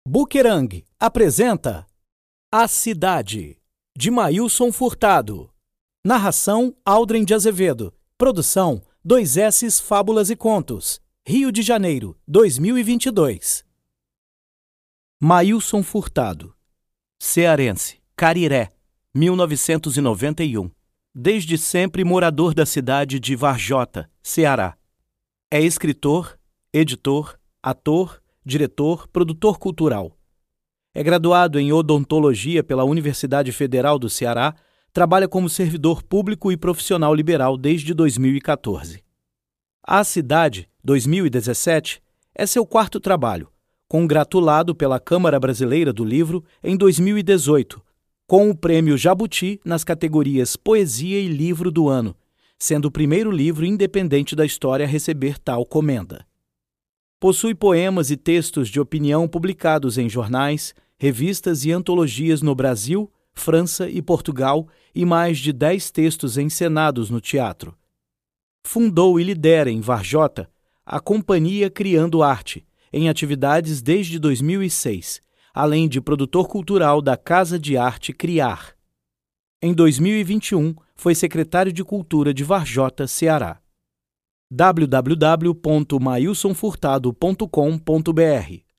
Buquerang apresenta A Cidade, de Mailson Furtado. Narração Aldrin de Azevedo. Produção 2S Fábulas e Contos. Rio de Janeiro, 2022. Mailson Furtado. Cearense, Cariré, 1991. Desde sempre morador da cidade de Varjota, Ceará. É escritor, editor, ator, diretor, produtor cultural. É graduado em odontologia pela Universidade Federal do Ceará, trabalha como servidor público e profissional liberal desde 2014. A Cidade, 2017, é seu quarto trabalho, congratulado pela Câmara Brasileira do Livro em 2018, com o Prêmio Jabuti nas categorias Poesia e Livro do Ano, sendo o primeiro livro independente da história a receber tal comenda. Possui poemas e textos de opinião publicados em jornais, revistas e antologias no Brasil, França e Portugal e mais de 10 textos encenados no teatro. Fundou e lidera em Varjota a Companhia Criando Arte, em atividades desde 2006, além de produtor cultural da Casa de Arte Criar. Em 2021, foi secretário de Cultura de Varjota, Ceará. www.mailsonfurtado.com.br